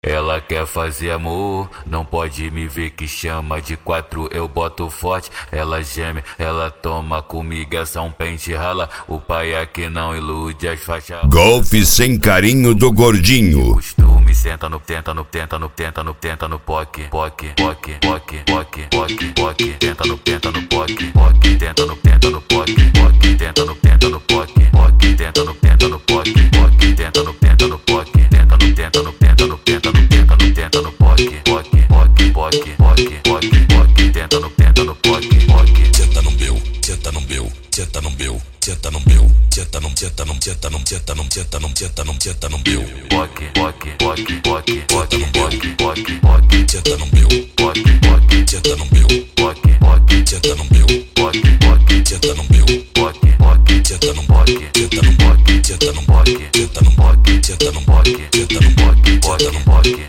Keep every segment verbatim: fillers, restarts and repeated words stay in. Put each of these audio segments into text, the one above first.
Ela quer fazer amor, não pode me ver que chama de quatro, eu boto forte. Ela geme, ela toma comigo, essa um pente rala. O pai aqui não ilude as faixas. Golfe sem carinho do gordinho. Costume, senta no, tenta no, tenta no, tenta no, tenta no poque, poque, poque, poque, poque, poque, poque, tenta no, tenta no poque, poque, tenta no, tenta no poque, poque, tenta no, tenta no poque, poque, tenta no, tenta no poque, poque, tenta no, tenta no poque, tenta no, tenta no, tenta no, tenta no, tenta no, tenta no poque, poque, poque, poque, poque, poque, poque, tenta no, tenta no poque, poque, senta no meu, senta no meu, senta no meu, senta no meu, senta no, senta no, senta no, senta no, senta no, senta no, senta no meu, poque, poque, poque, poque, poque, poque, poque, poque, senta no meu, poque, poque, senta no meu, poque, poque, senta no meu, poque, poque, senta no meu, poque, poque, senta no poque, senta no poque, senta no poque, senta no poque, senta no poque, senta no poque, poque, poque,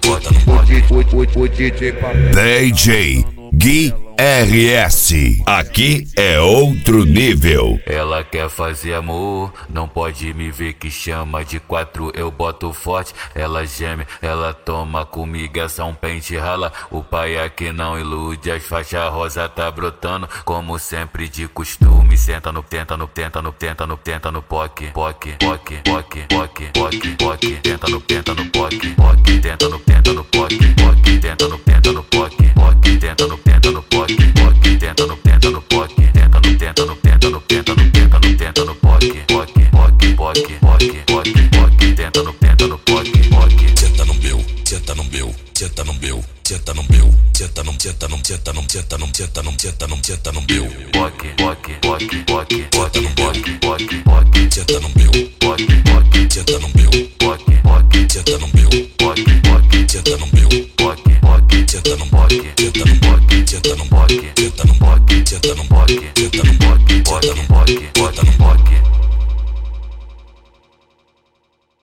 poque, D J Gui R S. Aqui é outro nível. Ela quer fazer amor, não pode me ver que chama de quatro, eu boto forte. Ela geme, ela toma comigo, essa um pente rala. O pai aqui não ilude, as faixas rosa tá brotando, como sempre de costume. Senta no, tenta no, tenta no, tenta no, tenta no poque, poque, poque, poque, poque, poque, poque, tenta no, tenta no poque, poque, tenta no, tenta no poque, poque, tenta no, tenta no poque, poque, tenta no, tenta no poque, poque, tenta no, tenta no poque, tenta no, tenta no, tenta no, tenta no, tenta no, tenta no poque, poque, poque, poque, poque, poque, poque, tenta no, tenta no poque, poque, senta no meu, senta no meu, senta no meu, senta no meu, senta no, senta no, senta no, senta no, senta no, senta no, senta no meu, poque, poque, poque, poque, poque, poque, poque, poque, senta no meu, poque, poque, senta no meu, poque, poque, senta no meu, poque, poque, senta no meu, poque, poque, senta no poque, senta no poque, senta no poque, senta no poque, senta no poque, senta no poque,